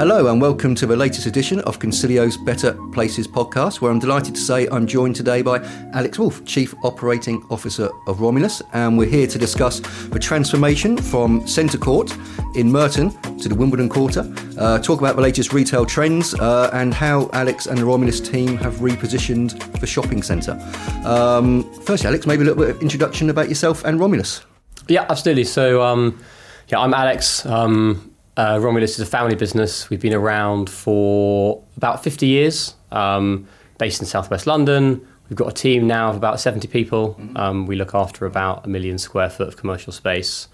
Hello and welcome to the latest edition of Concilio's Better Places podcast, where I'm delighted to say I'm joined today by Alex Wolf, Chief Operating Officer of Romulus, and we're here to discuss the transformation from Centre Court in Merton to the Wimbledon Quarter, talk about the latest retail trends and how Alex and the Romulus team have repositioned the shopping centre. First, Alex, maybe a little bit of introduction about yourself and Romulus. Yeah, absolutely. So, I'm Alex. Romulus is a family business. We've been around for about 50 years, based in southwest London. We've got a team now of about 70 people. We look after about 1 million square foot of commercial space,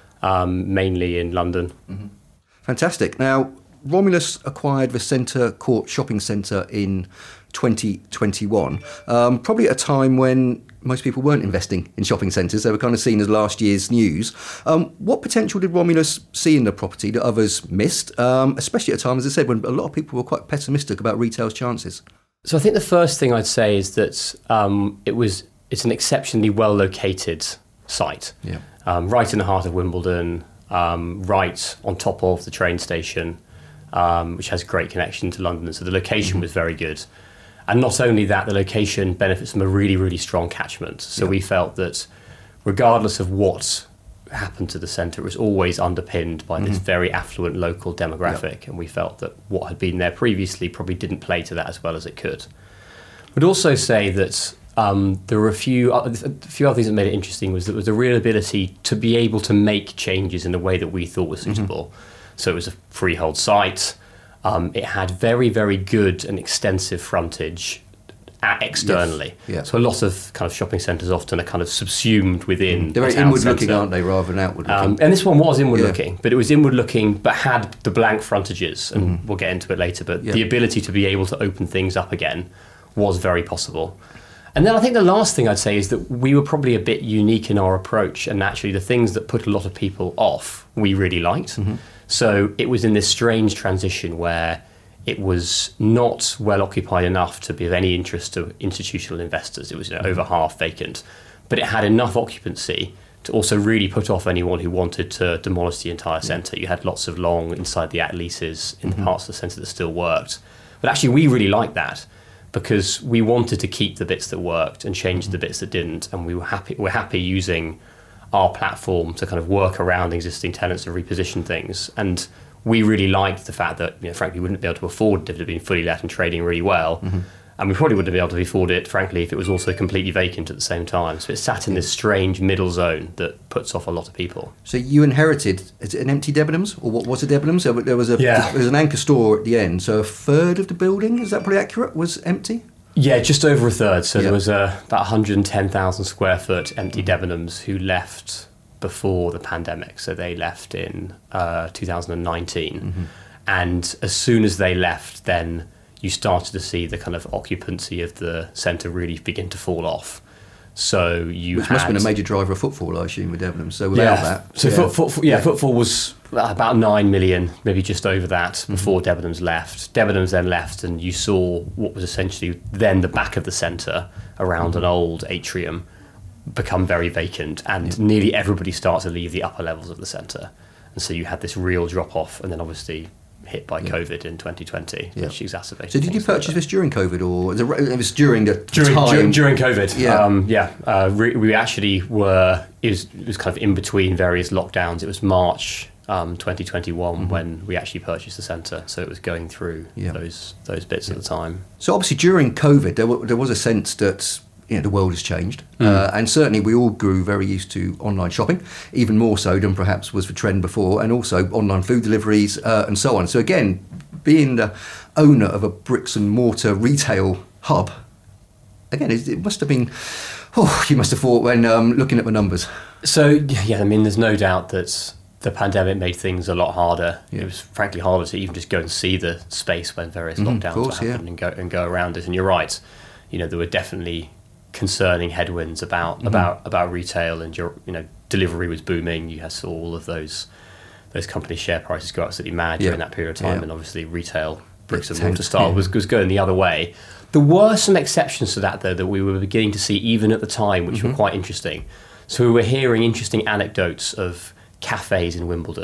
mainly in London. Mm-hmm. Fantastic. Now, Romulus acquired the Centre Court shopping centre in 2021, probably at a time when most people weren't investing in shopping centres. They were kind of seen as last year's news. What potential did Romulus see in the property that others missed, especially at a time, as I said, when a lot of people were quite pessimistic about retail's chances? So I think the first thing I'd say is that it's an exceptionally well-located site. Yeah. Right in the heart of Wimbledon, right on top of the train station, which has great connection to London. So the location was very good. And not only that, the location benefits from a really, really strong catchment. So we felt that regardless of what happened to the centre, it was always underpinned by this very affluent local demographic. And we felt that what had been there previously probably didn't play to that as well as it could. I'd also say that there were a few other things that made it interesting. Was the real ability to be able to make changes in a way that we thought was suitable. So it was a freehold site. It had very, very good and extensive frontage externally. Yes. Yeah. So a lot of kind of shopping centres often are kind of subsumed within. They're very inward-looking, aren't they, rather than outward-looking? And this one was inward-looking, but it was inward-looking, but had the blank frontages, and we'll get into it later. But the ability to be able to open things up again was very possible. And then I think the last thing I'd say is that we were probably a bit unique in our approach, and actually the things that put a lot of people off, we really liked. So it was in this strange transition where it was not well occupied enough to be of any interest to institutional investors. It was over half vacant, but it had enough occupancy to also really put off anyone who wanted to demolish the entire centre. You had lots of long inside the act leases in the parts of the centre that still worked. But actually we really liked that because we wanted to keep the bits that worked and change the bits that didn't, and we're happy using our platform to kind of work around existing tenants and reposition things. And we really liked the fact that, frankly, we wouldn't be able to afford it if it had been fully let and trading really well. And we probably wouldn't be able to afford it, frankly, if it was also completely vacant at the same time. So it sat in this strange middle zone that puts off a lot of people. So you inherited, is it an empty Debenhams? Or what was a Debenhams? So there was an anchor store at the end. So a third of the building, is that pretty accurate, was empty? Yeah, just over a third. So there was about 110,000 square foot empty Debenhams who left before the pandemic. So they left in 2019. And as soon as they left, then you started to see the kind of occupancy of the centre really begin to fall off. So which must have been a major driver of footfall, I assume, with Debenhams. So without that... So footfall was about 9 million, maybe just over that, before Debenhams left. Debenhams then left, and you saw what was essentially then the back of the centre around an old atrium become very vacant, and nearly everybody started to leave the upper levels of the centre. And so you had this real drop-off, and then obviously hit by COVID in 2020, which exacerbated. So did you purchase this during COVID, or it was during the time? During COVID, we actually were. It was kind of in between various lockdowns. It was March 2021 when we actually purchased the centre, so it was going through those bits at the time. So obviously during COVID, there was a sense that the world has changed, and certainly we all grew very used to online shopping, even more so than perhaps was the trend before, and also online food deliveries and so on. So again, being the owner of a bricks and mortar retail hub, again, it must have been, you must have thought when looking at the numbers. So there's no doubt that the pandemic made things a lot harder. It was frankly harder to even just go and see the space when various lockdowns happened and go around it. And you're right, there were definitely concerning headwinds about retail, and delivery was booming. You saw all of those companies' share prices go absolutely mad during that period of time, and obviously retail bricks and mortar style was going the other way. There were some exceptions to that, though, that we were beginning to see even at the time, which were quite interesting. So we were hearing interesting anecdotes of cafes in Wimbledon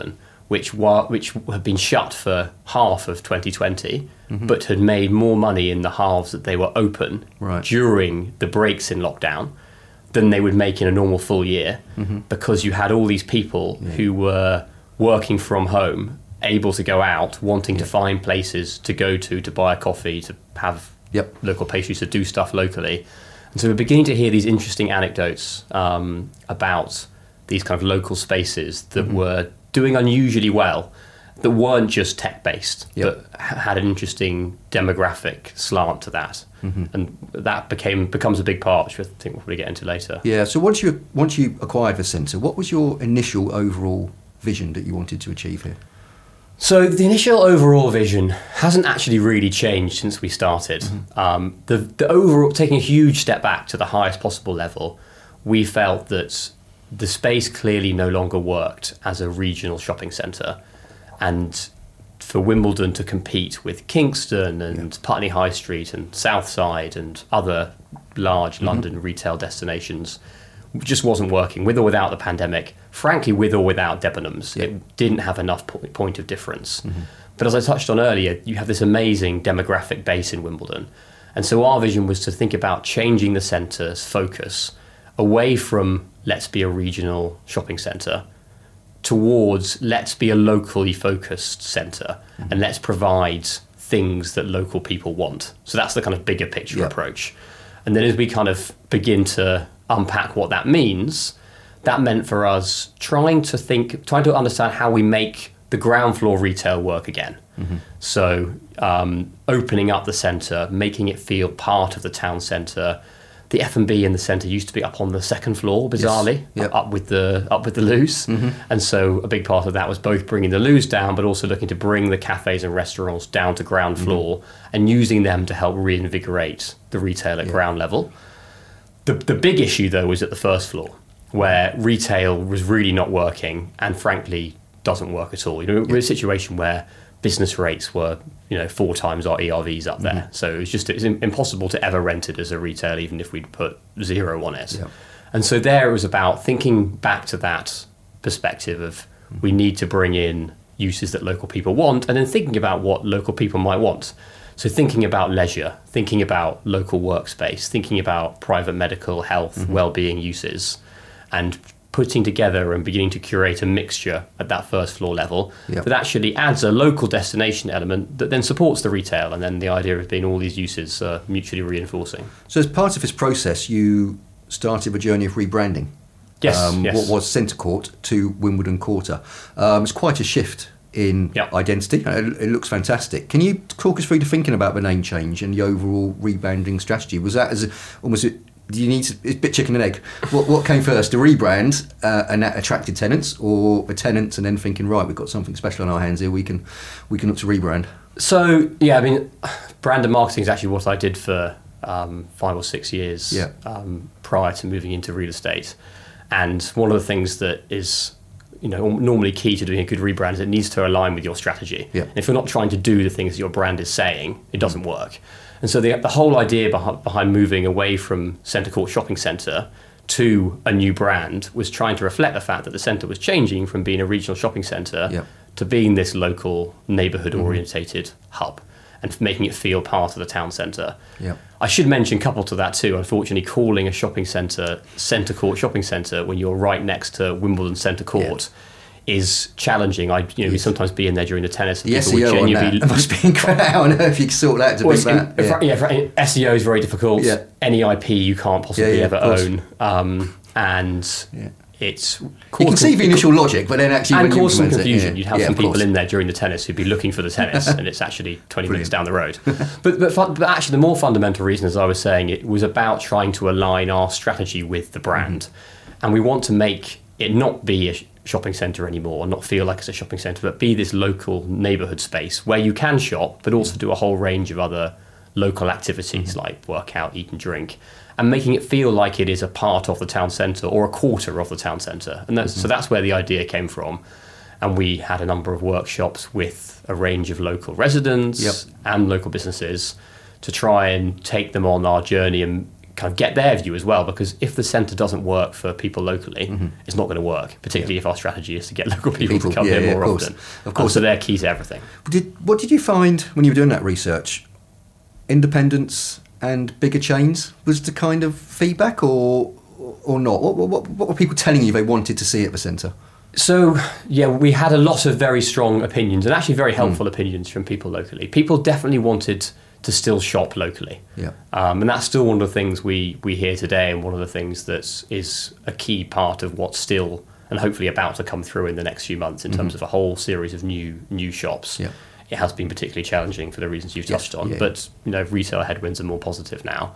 which had been shut for half of 2020, but had made more money in the halves that they were open during the breaks in lockdown than they would make in a normal full year, because you had all these people who were working from home, able to go out, wanting to find places to go to buy a coffee, to have local pastries, to do stuff locally. And so we're beginning to hear these interesting anecdotes about these kind of local spaces that were doing unusually well, that weren't just tech-based, but had an interesting demographic slant to that. And that becomes a big part, which I think we'll probably get into later. Yeah, so once you acquired the centre, what was your initial overall vision that you wanted to achieve here? So the initial overall vision hasn't actually really changed since we started. The overall, taking a huge step back to the highest possible level, we felt that the space clearly no longer worked as a regional shopping centre, and for Wimbledon to compete with Kingston and Putney High Street and Southside and other large London retail destinations just wasn't working, with or without the pandemic. Frankly, with or without Debenhams, it didn't have enough point of difference. But as I touched on earlier, you have this amazing demographic base in Wimbledon. And so our vision was to think about changing the centre's focus away from let's be a regional shopping centre towards let's be a locally focused centre and let's provide things that local people want. So that's the kind of bigger picture approach. And then as we kind of begin to unpack what that means, that meant for us trying to understand how we make the ground floor retail work again. So opening up the centre, making it feel part of the town centre. The F&B in the centre used to be up on the second floor, bizarrely, up with the loos. And so a big part of that was both bringing the loos down, but also looking to bring the cafes and restaurants down to ground floor and using them to help reinvigorate the retail at ground level. The big issue, though, was at the first floor, where retail was really not working and, frankly, doesn't work at all. We're in a situation where business rates were 4 times our ERVs up there. So it's impossible to ever rent it as a retail, even if we'd put 0 on it. And so there it was about thinking back to that perspective of we need to bring in uses that local people want, and then thinking about what local people might want. So thinking about leisure, thinking about local workspace, thinking about private medical, health, well-being uses, and putting together and beginning to curate a mixture at that first floor level that actually adds a local destination element that then supports the retail, and then the idea of being all these uses mutually reinforcing. So as part of this process, you started the journey of rebranding. Yes. What was Centre Court to Wimbledon Quarter. It's quite a shift in identity. It looks fantastic. Can you talk us through the thinking about the name change and the overall rebranding strategy? Was that do you need to, it's a bit chicken and egg. What came first, the rebrand and that attracted tenants, or the tenants and then thinking, right, we've got something special on our hands here, we can look to rebrand? So, brand and marketing is actually what I did for 5 or 6 years prior to moving into real estate. And one of the things that is normally key to doing a good rebrand is it needs to align with your strategy. And if you're not trying to do the things that your brand is saying, it doesn't work. And so the whole idea behind moving away from Centre Court Shopping Centre to a new brand was trying to reflect the fact that the centre was changing from being a regional shopping centre to being this local, neighbourhood-orientated hub, and making it feel part of the town centre. I should mention, coupled to that too, unfortunately, calling a shopping centre Centre Court Shopping Centre when you're right next to Wimbledon Centre Court is challenging. We sometimes be in there during the tennis. And people would genuinely it must be incredible. How on earth you can sort that to be that? SEO is very difficult. Any IP you can't possibly ever own. It's you can see the initial logic, but then actually and cause some confusion. You'd have some people in there during the tennis who'd be looking for the tennis, and it's actually 20 minutes down the road. But actually, the more fundamental reason, as I was saying, it was about trying to align our strategy with the brand, and we want to make it not be a shopping centre anymore, not feel like it's a shopping centre, but be this local neighbourhood space where you can shop, but also do a whole range of other local activities like work out, eat and drink, and making it feel like it is a part of the town centre or a quarter of the town centre. And so that's where the idea came from. And we had a number of workshops with a range of local residents and local businesses to try and take them on our journey and kind of get their view as well, because if the centre doesn't work for people locally, it's not going to work, particularly if our strategy is to get local people to come here more often. Of course. So they're key to everything. What did you find when you were doing that research? Independents and bigger chains was the kind of feedback, or not? What were people telling you they wanted to see at the centre? So, we had a lot of very strong opinions, and actually very helpful opinions from people locally. People definitely wanted to still shop locally. And that's still one of the things we hear today, and one of the things that is a key part of what's still and hopefully about to come through in the next few months in terms of a whole series of new shops. It has been particularly challenging for the reasons you've touched on, but retail headwinds are more positive now.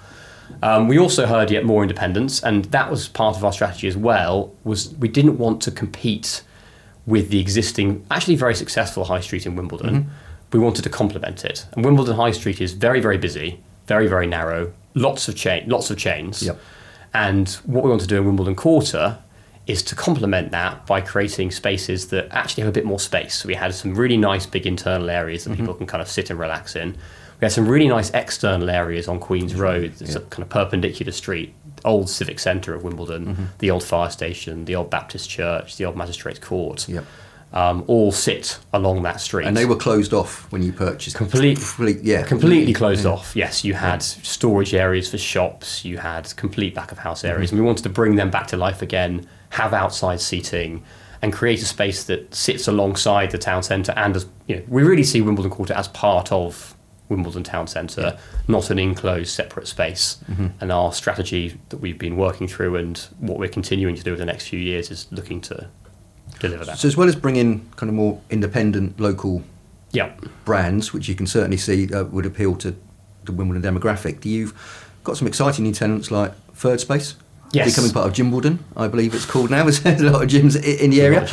We also heard yet more independence, and that was part of our strategy as well, was we didn't want to compete with the existing, actually very successful high street in Wimbledon. We wanted to complement it. And Wimbledon High Street is very, very busy, very, very narrow, lots of chains. And what we want to do in Wimbledon Quarter is to complement that by creating spaces that actually have a bit more space. So we had some really nice big internal areas that people can kind of sit and relax in. We had some really nice external areas on Queen's Road. It's a kind of perpendicular street, old civic centre of Wimbledon, the old fire station, the old Baptist church, the old Magistrates Court. All sit along that street. And they were closed off when you purchased? Completely closed off. Yes, you had storage areas for shops, you had complete back-of-house areas, and we wanted to bring them back to life again, have outside seating, and create a space that sits alongside the town centre. And as we really see Wimbledon Quarter as part of Wimbledon Town Centre, not an enclosed separate space. And our strategy that we've been working through and what we're continuing to do over the next few years is looking to deliver that. So as well as bringing kind of more independent local brands, which you can certainly see would appeal to the Wimbledon demographic, you've got some exciting new tenants like Third Space, becoming part of Gymbledon, I believe it's called now. There's a lot of gyms in the area.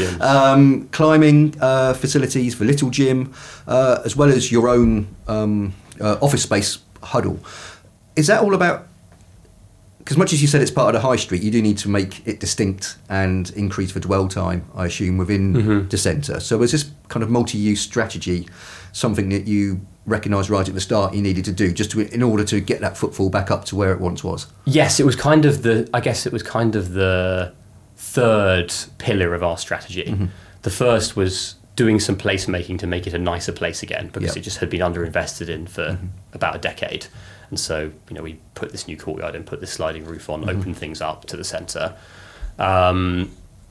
Climbing facilities for Little Gym, as well as your own office space, Huddle. Is that all about, because much as you said it's part of the high street, you do need to make it distinct and increase the dwell time, I assume, within the centre. So was this kind of multi-use strategy something that you recognised right at the start you needed to do in order to get that footfall back up to where it once was? Yes, it was kind of the third pillar of our strategy. The first was doing some placemaking to make it a nicer place again, because it just had been underinvested in for about a decade. And so, we put this new courtyard in, put this sliding roof on, opened things up to the centre. And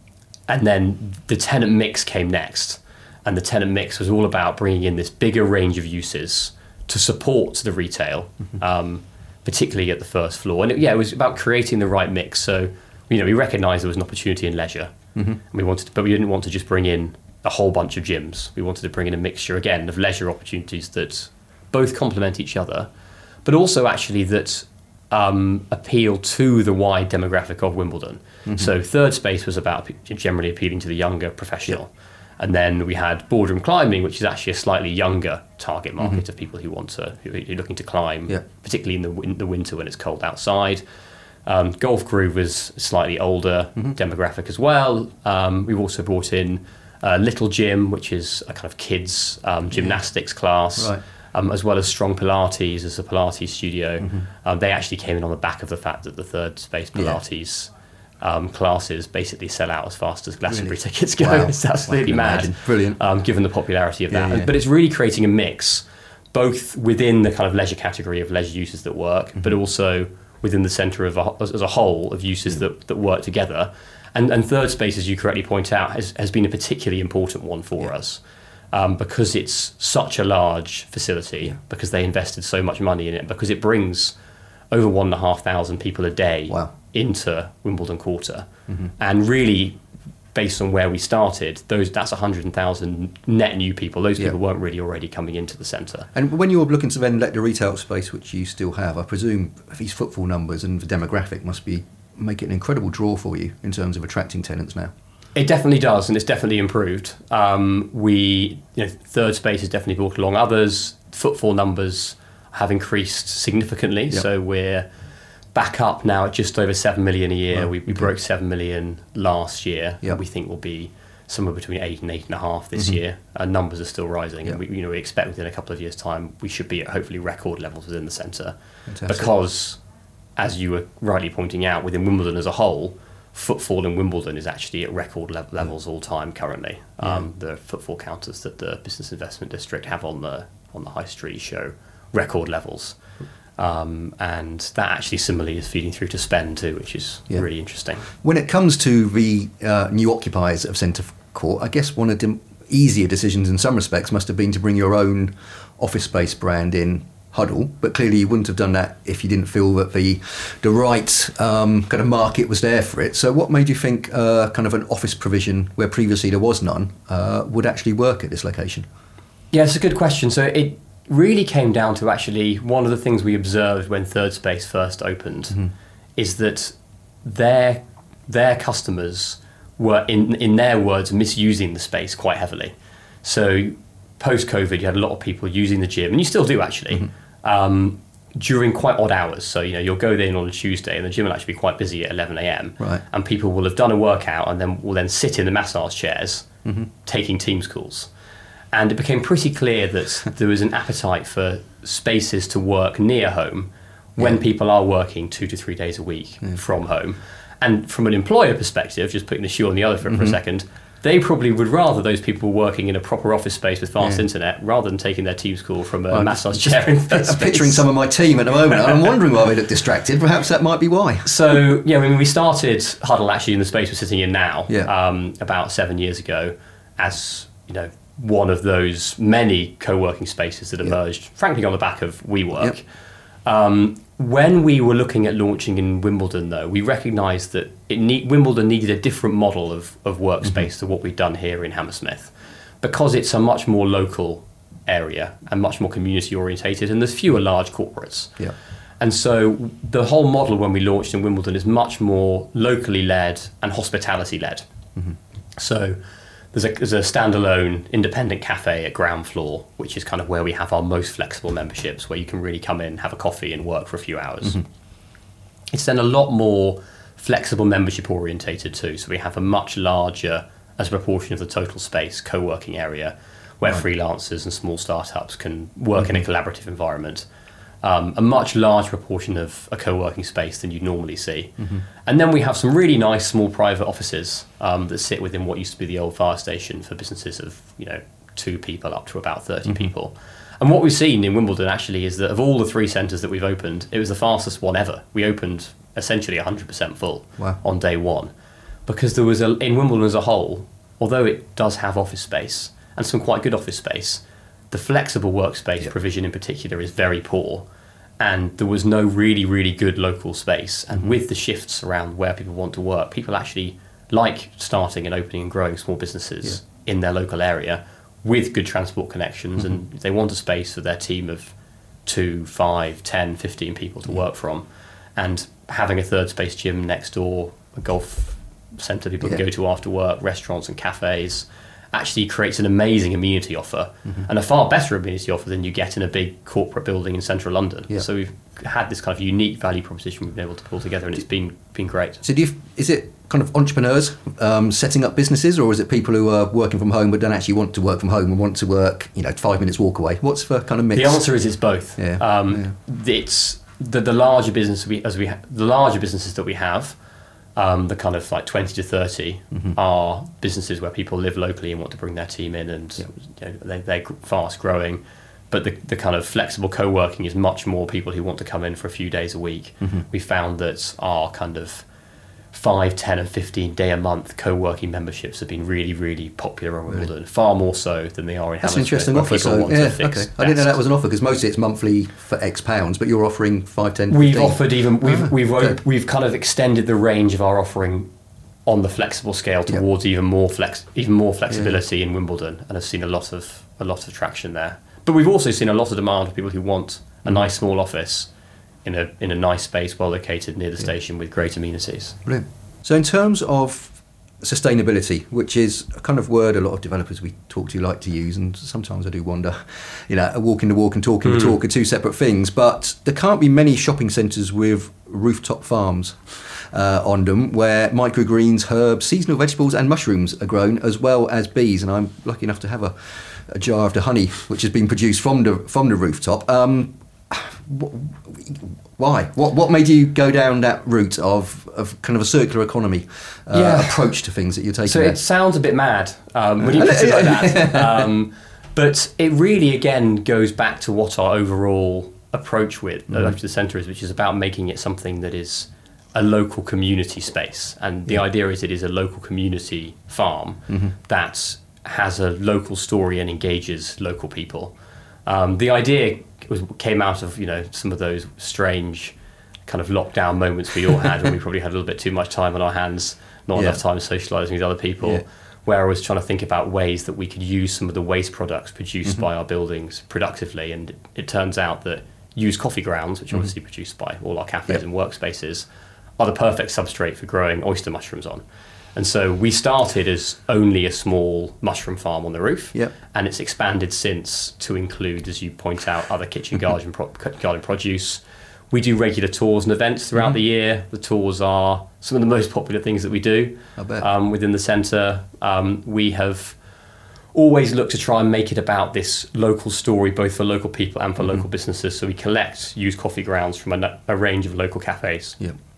then the tenant mix came next. And the tenant mix was all about bringing in this bigger range of uses to support the retail, particularly at the first floor. And it was about creating the right mix. So, we recognised there was an opportunity in leisure. And but we didn't want to just bring in a whole bunch of gyms. We wanted to bring in a mixture, again, of leisure opportunities that both complement each other, but also actually that appeal to the wide demographic of Wimbledon. So Third Space was about generally appealing to the younger professional. And then we had Boardroom Climbing, which is actually a slightly younger target market of people who are looking to climb, particularly in the winter when it's cold outside. Golf Groove was slightly older demographic as well. We've also brought in Little Gym, which is a kind of kids gymnastics class. As well as Strong Pilates as a Pilates studio. They actually came in on the back of the fact that the Third Space Pilates classes basically sell out as fast as Glastonbury tickets go. Wow. It's absolutely mad. Brilliant. Given the popularity of that. But it's really creating a mix, both within the kind of leisure category of leisure uses that work, but also within the centre as a whole of uses that work together. And Third Space, as you correctly point out, has been a particularly important one for us. Because it's such a large facility, because they invested so much money in it, because it brings over 1,500 people a day into Wimbledon Quarter. And really, based on where we started, that's 100,000 net new people. Those people weren't really already coming into the centre. And when you're looking to then let the retail space, which you still have, I presume these footfall numbers and the demographic must make it an incredible draw for you in terms of attracting tenants now. It definitely does, and it's definitely improved. Third Space has definitely brought along others. Footfall numbers have increased significantly, so we're back up now at just over 7 million a year. We broke 7 million last year. We think we'll be somewhere between 8 and 8.5 this year. Numbers are still rising, and we expect within a couple of years' time we should be at hopefully record levels within the centre. Because as you were rightly pointing out, within Wimbledon as a whole, footfall in Wimbledon is actually at record levels all time currently. The footfall counters that the Business Investment District have on the high street show record levels. And that actually similarly is feeding through to spend too, which is really interesting. When it comes to the new occupiers of Centre Court, I guess one of the easier decisions in some respects must have been to bring your own office space brand in, Huddle, but clearly you wouldn't have done that if you didn't feel that the right kind of market was there for it. So what made you think kind of an office provision where previously there was none would actually work at this location? Yeah, it's a good question. So it really came down to actually one of the things we observed when Third Space first opened is that their customers were, in their words, misusing the space quite heavily. So post-COVID, you had a lot of people using the gym, and you still do actually, during quite odd hours. So, you'll go in on a Tuesday and the gym will actually be quite busy at 11 a.m. Right. And people will have done a workout and then will then sit in the massage chairs taking Teams calls. And it became pretty clear that there was an appetite for spaces to work near home when people are working 2 to 3 days a week from home. And from an employer perspective, just putting the shoe on the other foot for a second, they probably would rather those people working in a proper office space with fast internet rather than taking their Teams call from a massage chair in Third Space. I'm picturing some of my team at the moment. I'm wondering why they look distracted. Perhaps that might be why. So, when we started Huddle actually in the space we're sitting in now, about 7 years ago, as, one of those many co-working spaces that emerged, frankly, on the back of WeWork. When we were looking at launching in Wimbledon, though, we recognised that Wimbledon needed a different model of workspace to what we've done here in Hammersmith, because it's a much more local area and much more community orientated, and there's fewer large corporates. Yeah. And so the whole model when we launched in Wimbledon is much more locally led and hospitality led. So there's a standalone independent cafe at ground floor, which is kind of where we have our most flexible memberships, where you can really come in, have a coffee and work for a few hours. It's then a lot more flexible membership orientated too. So we have a much larger, as a proportion of the total space, co-working area where freelancers and small startups can work in a collaborative environment. A much larger proportion of a co-working space than you'd normally see. And then we have some really nice small private offices that sit within what used to be the old fire station for businesses of 2 people up to about 30 people. And what we've seen in Wimbledon actually is that of all the 3 centres that we've opened, it was the fastest one ever. We opened essentially 100% full on day one, because there was in Wimbledon as a whole, although it does have office space and some quite good office space, the flexible workspace provision in particular is very poor, and there was no really, really good local space. And with the shifts around where people want to work, people actually like starting and opening and growing small businesses in their local area with good transport connections, and they want a space for their team of 2, 5, 10, 15 people to work from. And having a Third Space gym next door, a golf centre people can go to after work, restaurants and cafes, actually creates an amazing amenity offer and a far better amenity offer than you get in a big corporate building in central London. So we've had this kind of unique value proposition we've been able to pull together, and it's been great. So is it kind of entrepreneurs setting up businesses, or is it people who are working from home but don't actually want to work from home and want to work 5 minutes walk away? What's the kind of mix? The answer is it's both. It's the larger business the larger businesses that we have. The kind of like 20 to 30 are businesses where people live locally and want to bring their team in, and they're fast growing. But the kind of flexible co-working is much more people who want to come in for a few days a week. We found that our kind of 5, 10 and 15 day a month co-working memberships have been really, really popular in Wimbledon, far more so than they are in Hammersmith. That's an interesting offer. So, I didn't know that was an offer, because mostly it's monthly for X pounds, but you're offering 5, 10, 15. We've offered we've kind of extended the range of our offering on the flexible scale towards even more flexibility in Wimbledon, and have seen a lot of traction there. But we've also seen a lot of demand for people who want a nice small office in a nice space, well located near the station with great amenities. Brilliant. So in terms of sustainability, which is a kind of word a lot of developers we talk to like to use, and sometimes I do wonder, walking the walk and talking the talk are 2 separate things, but there can't be many shopping centres with rooftop farms on them where microgreens, herbs, seasonal vegetables and mushrooms are grown, as well as bees, and I'm lucky enough to have a jar of the honey which has been produced from the rooftop. Why? What made you go down that route of kind of a circular economy approach to things that you're taking? So it sounds a bit mad when you put it like that. But it really, again, goes back to what our overall approach with the centre is, which is about making it something that is a local community space. And the idea is it is a local community farm that has a local story and engages local people. The idea came out of some of those strange kind of lockdown moments we all had when we probably had a little bit too much time on our hands, not enough time socialising with other people, where I was trying to think about ways that we could use some of the waste products produced by our buildings productively. And it turns out that used coffee grounds, which are obviously produced by all our cafes and workspaces, are the perfect substrate for growing oyster mushrooms on. And so we started as only a small mushroom farm on the roof, and it's expanded since to include, as you point out, other kitchen garden produce. We do regular tours and events throughout the year. The tours are some of the most popular things that we do within the centre. We have always looked to try and make it about this local story, both for local people and for local businesses. So we collect used coffee grounds from a range of local cafes.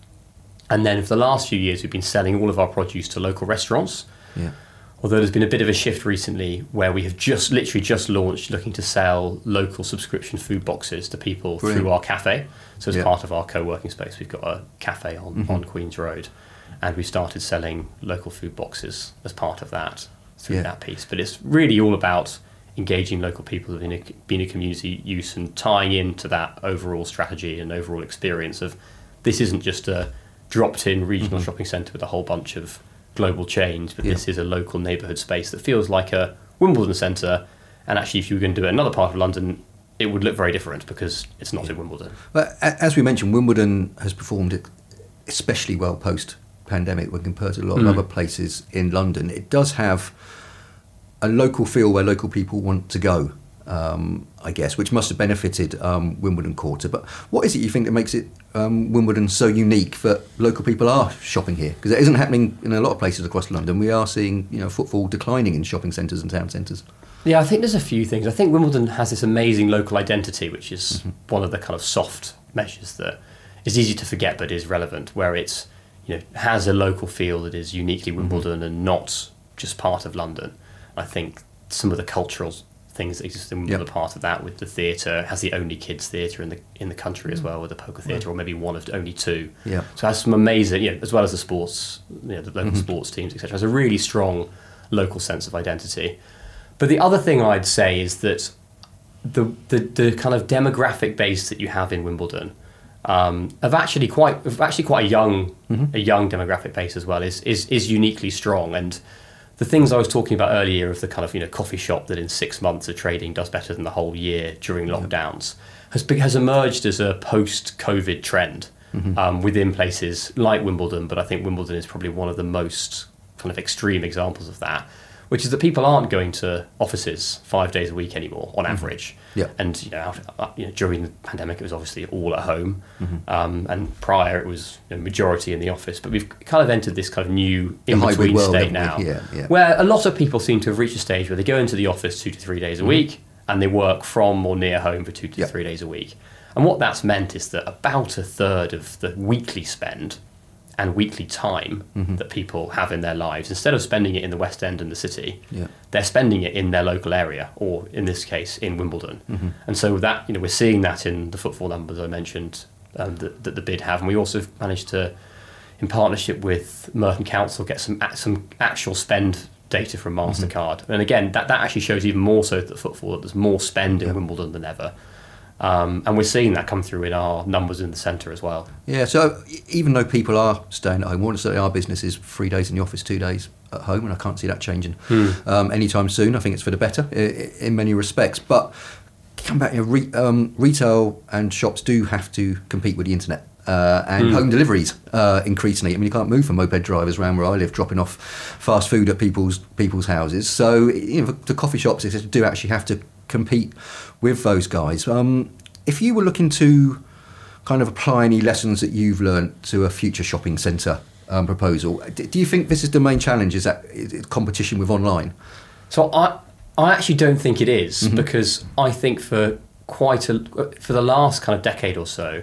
And then for the last few years, we've been selling all of our produce to local restaurants. Although there's been a bit of a shift recently where we have literally just launched looking to sell local subscription food boxes to people through our cafe. So as part of our co-working space, we've got a cafe on Queen's Road, and we started selling local food boxes as part of that through that piece. But it's really all about engaging local people in being a community use and tying into that overall strategy and overall experience of this isn't just a dropped-in regional shopping centre with a whole bunch of global chains, but this is a local neighbourhood space that feels like a Wimbledon centre. And actually, if you were going to do it in another part of London, it would look very different because it's not in Wimbledon. But as we mentioned, Wimbledon has performed especially well post-pandemic when compared to a lot of other places in London. It does have a local feel where local people want to go, I guess, which must have benefited Wimbledon Quarter. But what is it you think that makes it Wimbledon so unique that local people are shopping here? Because it isn't happening in a lot of places across London. We are seeing footfall declining in shopping centres and town centres. Yeah, I think there's a few things. I think Wimbledon has this amazing local identity, which is one of the kind of soft measures that is easy to forget but is relevant, where it's has a local feel that is uniquely Wimbledon and not just part of London. I think some of the cultural things that exist in Wimbledon are part of that, with the theatre. It has the only kids theatre in the country as well, with the Poker Theatre, or maybe one of only two. So it has some amazing, as well as the sports, the local sports teams, etc. It has a really strong local sense of identity. But the other thing I'd say is that the kind of demographic base that you have in Wimbledon, of actually quite a young demographic base as well, is uniquely strong. And the things I was talking about earlier of the kind of coffee shop that in 6 months of trading does better than the whole year during lockdowns has emerged as a post-COVID trend within places like Wimbledon. But I think Wimbledon is probably one of the most kind of extreme examples of that, which is that people aren't going to offices 5 days a week anymore on average. And during the pandemic, it was obviously all at home, and prior it was majority in the office. But we've kind of entered this kind of new in-between state now, where a lot of people seem to have reached a stage where they go into the office 2 to 3 days a week, and they work from or near home for 2 to 3 days a week. And what that's meant is that about a third of the weekly spend and weekly time that people have in their lives, instead of spending it in the West End and the city, they're spending it in their local area, or in this case in Wimbledon. And so that we're seeing that in the footfall numbers I mentioned that the bid have, and we also managed to, in partnership with Merton Council, get some actual spend data from MasterCard. And again, that actually shows even more so that footfall, that there's more spend in Wimbledon than ever. And we're seeing that come through in our numbers in the centre as well. Yeah, so even though people are staying at home, I want to say our business is 3 days in the office, 2 days at home, and I can't see that changing anytime soon. I think it's for the better in many respects. But come back, retail and shops do have to compete with the internet. And home deliveries increasingly. I mean, you can't move for moped drivers around where I live, dropping off fast food at people's houses. So the coffee shops do actually have to compete with those guys. If you were looking to kind of apply any lessons that you've learned to a future shopping centre proposal, do you think this is the main challenge? Is that competition with online? So I actually don't think it is, because I think for for the last kind of decade or so,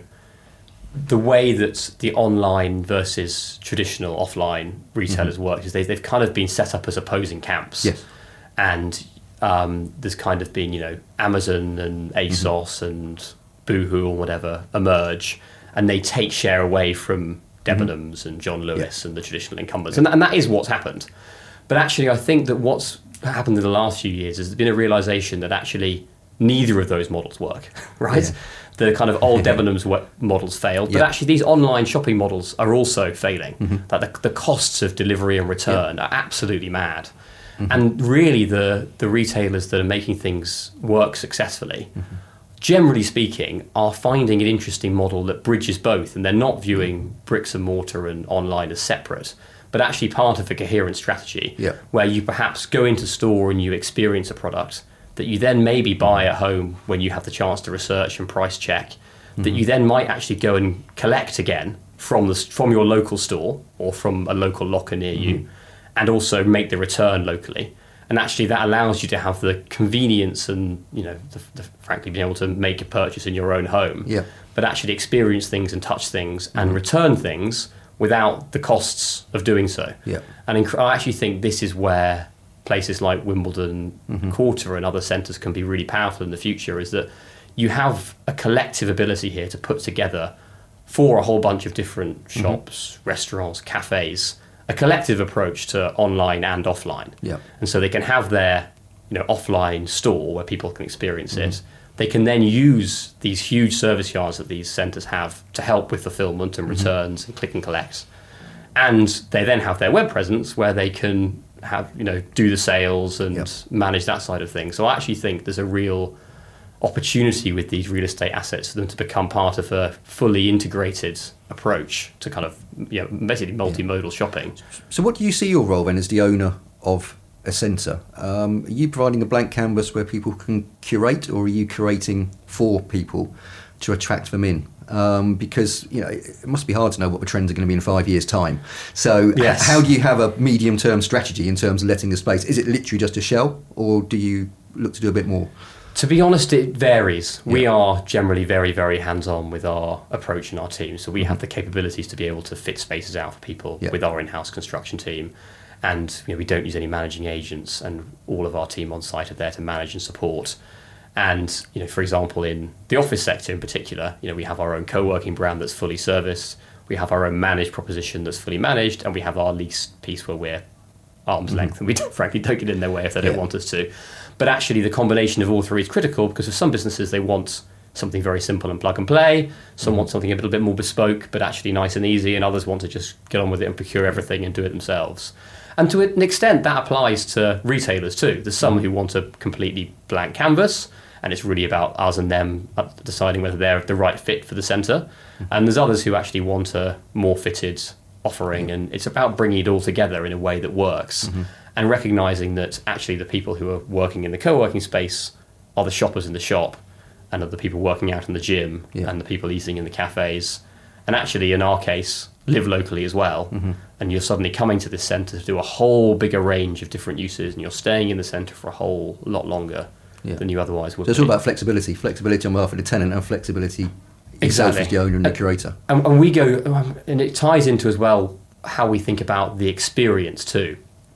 the way that the online versus traditional offline retailers work is they've kind of been set up as opposing camps. Yes. And there's kind of been, Amazon and ASOS and Boohoo or whatever emerge, and they take share away from Debenhams and John Lewis and the traditional incumbents. And that is what's happened. But actually, I think that what's happened in the last few years is there's been a realization that actually neither of those models work, right? Yeah. The kind of old Debenhams models failed, but actually these online shopping models are also failing. That the costs of delivery and return are absolutely mad. And really the retailers that are making things work successfully, generally speaking, are finding an interesting model that bridges both, and they're not viewing bricks and mortar and online as separate, but actually part of a coherent strategy where you perhaps go into store and you experience a product that you then maybe buy at home when you have the chance to research and price check, that you then might actually go and collect again from your local store or from a local locker near you, and also make the return locally. And actually that allows you to have the convenience and, frankly, being able to make a purchase in your own home, but actually experience things and touch things and return things without the costs of doing so. And I actually think this is where places like Wimbledon Quarter and other centres can be really powerful in the future, is that you have a collective ability here to put together for a whole bunch of different shops, restaurants, cafes, a collective approach to online and offline. And so they can have their offline store where people can experience it. They can then use these huge service yards that these centres have to help with fulfillment and returns and click and collect. And they then have their web presence where they can have do the sales and manage that side of things. So I actually think there's a real opportunity with these real estate assets for them to become part of a fully integrated approach to kind of basically multimodal shopping. So what do you see your role then as the owner of a centre? Are you providing a blank canvas where people can curate, or are you curating for people to attract them in? Because it must be hard to know what the trends are going to be in 5 years' time. So how do you have a medium-term strategy in terms of letting the space? Is it literally just a shell, or do you look to do a bit more? To be honest, it varies. We are generally very, very hands-on with our approach and our team. So we have the capabilities to be able to fit spaces out for people with our in-house construction team. And we don't use any managing agents, and all of our team on site are there to manage and support. And for example, in the office sector in particular, we have our own co-working brand that's fully serviced. We have our own managed proposition that's fully managed, and we have our lease piece where we're arm's length, and we frankly don't get in their way if they don't want us to. But actually, the combination of all three is critical, because for some businesses, they want something very simple and plug and play. Some want something a little bit more bespoke, but actually nice and easy, and others want to just get on with it and procure everything and do it themselves. And to an extent, that applies to retailers too. There's some who want a completely blank canvas, and it's really about us and them deciding whether they're the right fit for the centre. And there's others who actually want a more fitted offering, and it's about bringing it all together in a way that works, and recognising that actually the people who are working in the co-working space are the shoppers in the shop, and are the people working out in the gym, and the people eating in the cafes, and actually in our case live locally as well. And you're suddenly coming to this centre to do a whole bigger range of different uses, and you're staying in the centre for a whole lot longer than you otherwise would. So it's all about flexibility on behalf of the tenant, and flexibility yourself as the owner and the curator. And we go, and it ties into as well how we think about the experience too.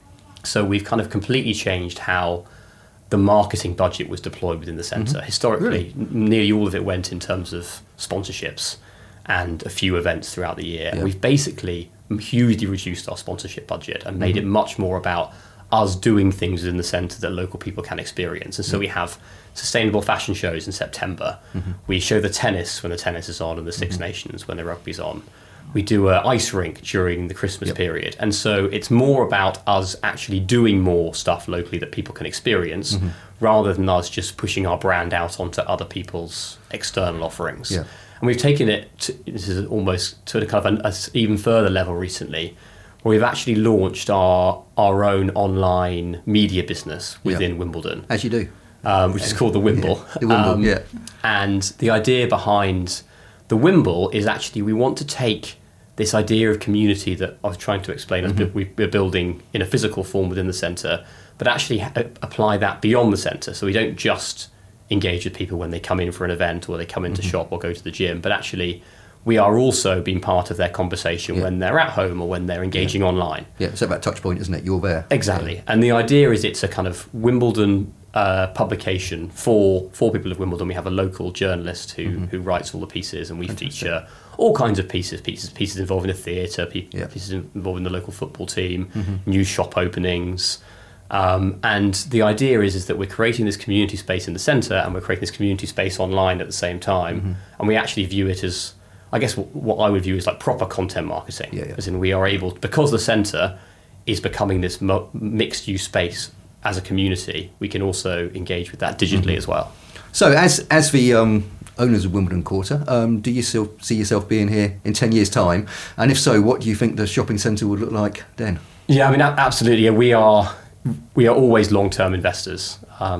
So we've kind of completely changed how the marketing budget was deployed within the centre. Historically, nearly all of it went in terms of sponsorships and a few events throughout the year. We've basically hugely reduced our sponsorship budget and made it much more about us doing things within the centre that local people can experience. And so we have sustainable fashion shows in September. We show the tennis when the tennis is on, and the Six Nations when the rugby's on. We do an ice rink during the Christmas period. And so it's more about us actually doing more stuff locally that people can experience, rather than us just pushing our brand out onto other people's external offerings. And we've taken it this is almost to a kind of an even further level recently, where we've actually launched our own online media business within Wimbledon. As you do. Which is called the Wimble. The Wimble, And the idea behind the Wimble is actually we want to take this idea of community that I was trying to explain as we're building in a physical form within the centre, but actually apply that beyond the centre. So we don't just engage with people when they come in for an event or they come in to shop or go to the gym, but actually we are also being part of their conversation when they're at home or when they're engaging online. Yeah, it's about touch point, isn't it? You're there. Exactly. And the idea is it's a kind of Wimbledon publication for people of Wimbledon. We have a local journalist who writes all the pieces, and we feature all kinds of pieces involving the theatre, pieces involving the local football team, new shop openings. And the idea is that we're creating this community space in the centre and we're creating this community space online at the same time. And we actually view it as, I guess what I would view as like proper content marketing. As in we are able, because the centre is becoming this mixed use space as a community, we can also engage with that digitally as well. So as the owners of Wimbledon Quarter, do you still see yourself being here in 10 years' time? And if so, what do you think the shopping centre would look like then? Yeah, I mean, absolutely. We are always long-term investors.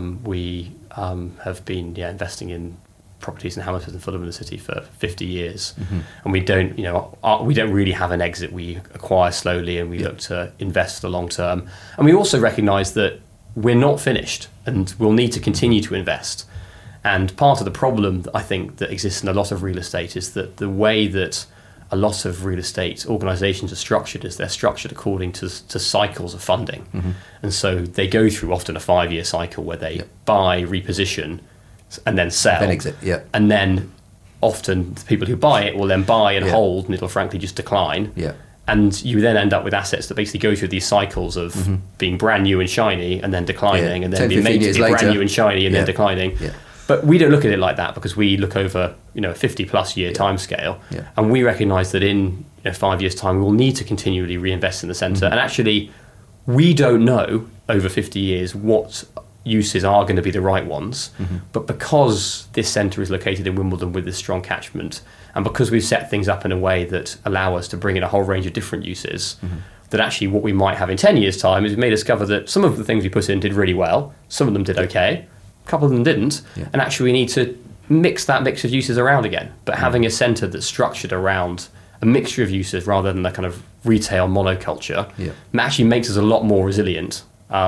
We have been investing in properties in Hammersmith and Fulham in the city for 50 years, and we don't really have an exit. We acquire slowly, and we look to invest for the long term. And we also recognise that we're not finished, and we'll need to continue to invest. And part of the problem that I think that exists in a lot of real estate is that the way that a lot of real estate organisations are structured is they're structured according to cycles of funding. And so they go through often a 5-year cycle where they buy, reposition, and then sell. Then exit, And then often the people who buy it will then buy and hold, and it'll frankly just decline. And you then end up with assets that basically go through these cycles of being brand new and shiny and then declining, and then being made to be brand new and shiny and then declining. But we don't look at it like that, because we look over a 50+ year timescale, and we recognise that in 5 years' time we will need to continually reinvest in the centre. And actually, we don't know over 50 years what uses are going to be the right ones, but because this centre is located in Wimbledon with this strong catchment, and because we've set things up in a way that allow us to bring in a whole range of different uses, that actually what we might have in 10 years' time is we may discover that some of the things we put in did really well, some of them did okay, a couple of them didn't, and actually we need to mix of uses around again. But having a centre that's structured around a mixture of uses rather than the kind of retail monoculture actually makes us a lot more resilient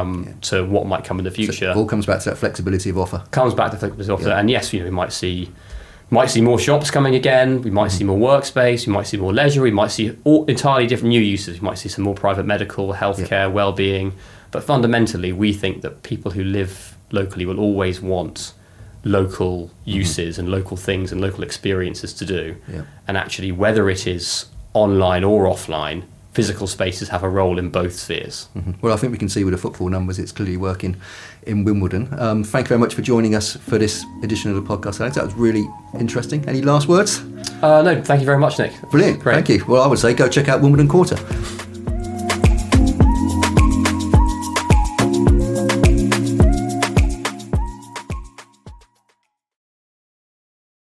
to what might come in the future. So it all comes back to that flexibility of offer. Comes back to flexibility of offer, and yes, we might see more shops coming again. We might see more workspace. We might see more leisure. We might see all entirely different new uses. We might see some more private medical, healthcare, well-being. But fundamentally, we think that people who live locally will always want local uses and local things and local experiences to do. And actually, whether it is online or offline, physical spaces have a role in both spheres. Well, I think we can see with the footfall numbers it's clearly working in Wimbledon. Thank you very much for joining us for this edition of the podcast, Alex. That was really interesting. Any last words? No, thank you very much, Nick. Brilliant. Thank you. Well, I would say go check out Wimbledon Quarter.